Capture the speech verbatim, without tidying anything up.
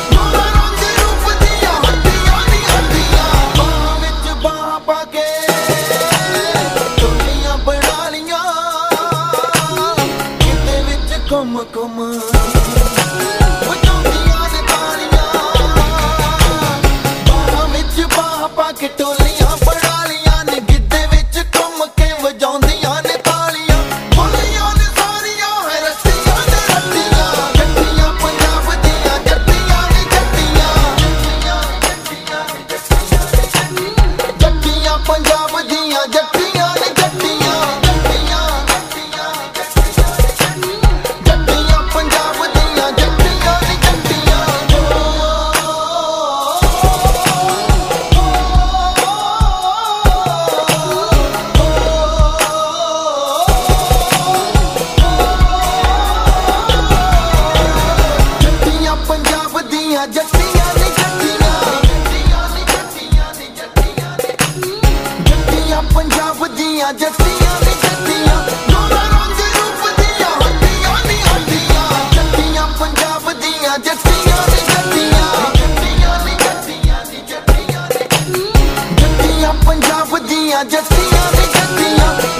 ਦੋਨਾਂ ਰੰਗ ਰੂਪ ਦੀਆਂ ਹੱਡੀਆਂ ਨੀ ਹੱਡੀਆਂ ਬਾਹਾਂ ਵਿੱਚ ਬਾਹਾਂ ਪਾ ਕੇ ਟੋਲੀਆਂ ਬਣਾ ਲੀਆਂ ਕਿਤੇ ਵਿੱਚ ਘੁੰਮ ਘੁੰਮ ਵਜਾਉਂਦੀਆਂ ਨੇ ਤਾਲੀਆਂ ਬਾਹਾਂ ਵਿੱਚ ਬਾਹਾਂ ਪਾ ਕੇ ਟੋਲੀਆਂ ਬਣਾ ਲੀਆਂ ਨੇ ਗਿੱਧੇ ਵਿੱਚ ਘੁੰਮ ਕੇ ਵਜਾਉਂਦੀਆਂ ਨੇ ਤਾਲੀਆਂ ਬੋਲੀਆਂ ਨੇ ਸਾਰੀਆਂ ਹੈ ਰੱਟੀਆਂ ਨੇ ਰੱਟੀਆਂ ਜੱਟੀਆਂ ਪੰਜਾਬ ਦੀਆਂ ਜੱਟੀਆਂ ਨੇ ਜੱਟੀਆਂ ਜੱਟੀਆਂ ਪੰਜਾਬ ਦੀਆਂ ਜੱਟੀਆਂ ਨੇ ਜੱਟੀਆਂ ਜੱਟੀਆਂ ਪੰਜਾਬ ਦੀਆਂ ਜੱਟੀਆਂ ਨੇ ਜੱਟੀਆਂ ਜੱਟੀਆਂ ਪੰਜਾਬ ਦੀਆਂ ਜੱਟੀਆਂ ਨੇ ਜੱਟੀਆਂ ਜੱਟੀਆਂ ਪੰਜਾਬ ਦੀਆਂ ਜੱਟੀਆਂ ਨੇ ਜੱਟੀਆਂ ਦੋਨਾਂ ਰੰਗ ਰੂਪ ਦੀਆਂ ਹੱਡੀਆਂ ਨੀ ਹੱਡੀਆਂ ਜੱਟੀਆਂ ਪੰਜਾਬ ਦੀਆਂ ਜੱਟੀਆਂ ਨੇ ਜੱਟੀਆਂ ਜੱਟੀਆਂ ਪੰਜਾਬ ਦੀਆਂ ਜੱਟੀਆਂ ਨੇ ਜੱਟੀਆਂ